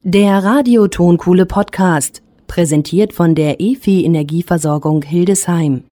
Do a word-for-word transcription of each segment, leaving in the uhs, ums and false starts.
Der Radio-Tonkuhle Podcast, präsentiert von der E F I Energieversorgung Hildesheim.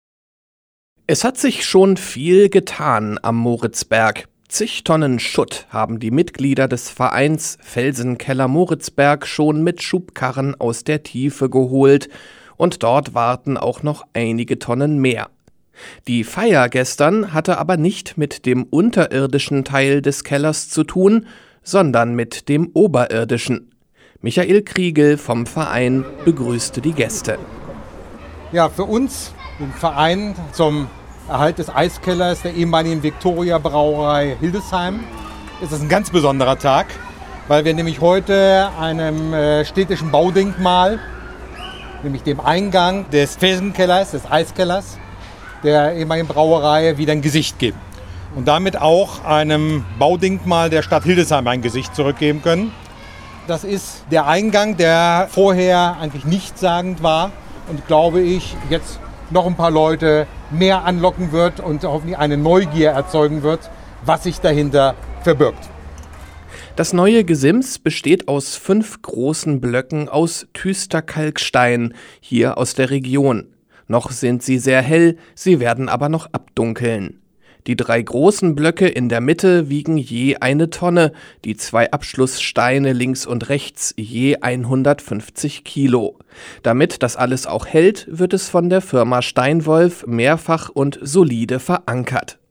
Es hat sich schon viel getan am Moritzberg. Zig Tonnen Schutt haben die Mitglieder des Vereins Felsenkeller Moritzberg schon mit Schubkarren aus der Tiefe geholt. Und dort warten auch noch einige Tonnen mehr. Die Feier gestern hatte aber nicht mit dem unterirdischen Teil des Kellers zu tun, sondern mit dem oberirdischen. Michael Kriegel vom Verein begrüßte die Gäste. Ja, für uns, den Verein zum Erhalt des Eiskellers der ehemaligen Victoria Brauerei Hildesheim, ist es ein ganz besonderer Tag, weil wir nämlich heute einem äh, städtischen Baudenkmal, nämlich dem Eingang des Felsenkellers, des Eiskellers der ehemaligen Brauerei, wieder ein Gesicht geben. Und damit auch einem Baudenkmal der Stadt Hildesheim ein Gesicht zurückgeben können. Das ist der Eingang, der vorher eigentlich nichtssagend war und, glaube ich, jetzt noch ein paar Leute mehr anlocken wird und hoffentlich eine Neugier erzeugen wird, was sich dahinter verbirgt. Das neue Gesims besteht aus fünf großen Blöcken aus Thüster Kalkstein, hier aus der Region. Noch sind sie sehr hell, sie werden aber noch abdunkeln. Die drei großen Blöcke in der Mitte wiegen je eine Tonne, die zwei Abschlusssteine links und rechts je hundertfünfzig Kilo. Damit das alles auch hält, wird es von der Firma Steinwolf mehrfach und solide verankert.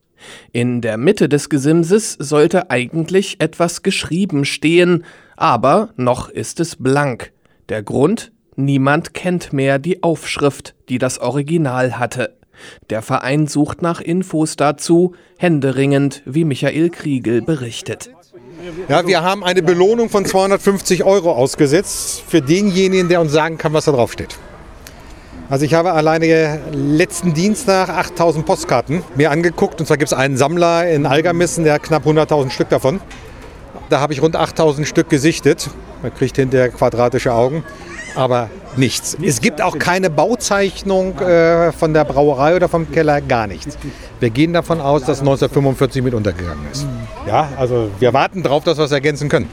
In der Mitte des Gesimses sollte eigentlich etwas geschrieben stehen, aber noch ist es blank. Der Grund? Niemand kennt mehr die Aufschrift, die das Original hatte. Der Verein sucht nach Infos dazu, händeringend, wie Michael Kriegel berichtet. Ja, wir haben eine Belohnung von zweihundertfünfzig Euro ausgesetzt für denjenigen, der uns sagen kann, was da drauf steht. Also ich habe alleine letzten Dienstag achttausend Postkarten mir angeguckt. Und zwar gibt es einen Sammler in Algermissen, der hat knapp hunderttausend Stück davon. Da habe ich rund achttausend Stück gesichtet. Man kriegt hinterher quadratische Augen. Aber nichts. Es gibt auch keine Bauzeichnung äh, von der Brauerei oder vom Keller, gar nichts. Wir gehen davon aus, dass neunzehnhundertfünfundvierzig mit untergegangen ist. Ja, also wir warten darauf, dass wir es ergänzen können.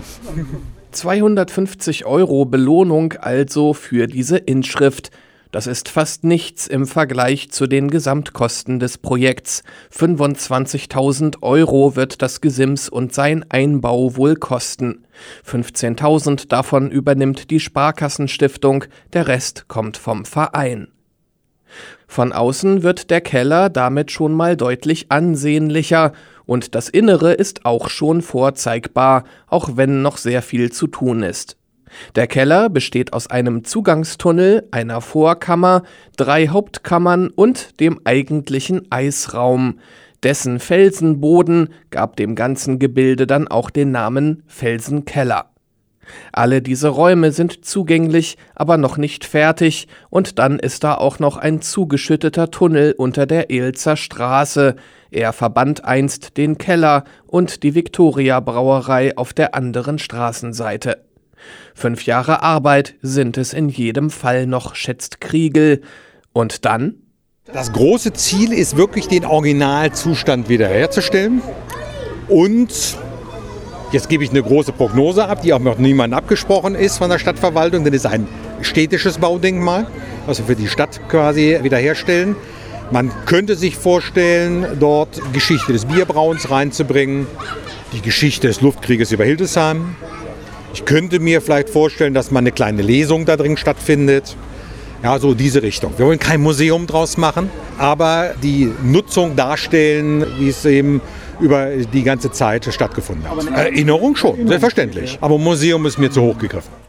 zweihundertfünfzig Euro Belohnung also für diese Inschrift. Das ist fast nichts im Vergleich zu den Gesamtkosten des Projekts. fünfundzwanzigtausend Euro wird das Gesims und sein Einbau wohl kosten. fünfzehntausend davon übernimmt die Sparkassenstiftung, der Rest kommt vom Verein. Von außen wird der Keller damit schon mal deutlich ansehnlicher und das Innere ist auch schon vorzeigbar, auch wenn noch sehr viel zu tun ist. Der Keller besteht aus einem Zugangstunnel, einer Vorkammer, drei Hauptkammern und dem eigentlichen Eisraum. Dessen Felsenboden gab dem ganzen Gebilde dann auch den Namen Felsenkeller. Alle diese Räume sind zugänglich, aber noch nicht fertig und dann ist da auch noch ein zugeschütteter Tunnel unter der Ehlzer Straße. Er verband einst den Keller und die Victoria Brauerei auf der anderen Straßenseite. Fünf Jahre Arbeit sind es in jedem Fall noch, schätzt Kriegel. Und dann? Das große Ziel ist wirklich, den Originalzustand wiederherzustellen. Und jetzt gebe ich eine große Prognose ab, die auch noch niemandem abgesprochen ist von der Stadtverwaltung. Das ist ein städtisches Baudenkmal, was wir für die Stadt quasi wiederherstellen. Man könnte sich vorstellen, dort Geschichte des Bierbrauens reinzubringen, die Geschichte des Luftkrieges über Hildesheim. Ich könnte mir vielleicht vorstellen, dass mal eine kleine Lesung da drin stattfindet. Ja, so diese Richtung. Wir wollen kein Museum draus machen, aber die Nutzung darstellen, wie es eben über die ganze Zeit stattgefunden hat. Erinnerung schon, selbstverständlich. Aber Museum ist mir zu hoch gegriffen.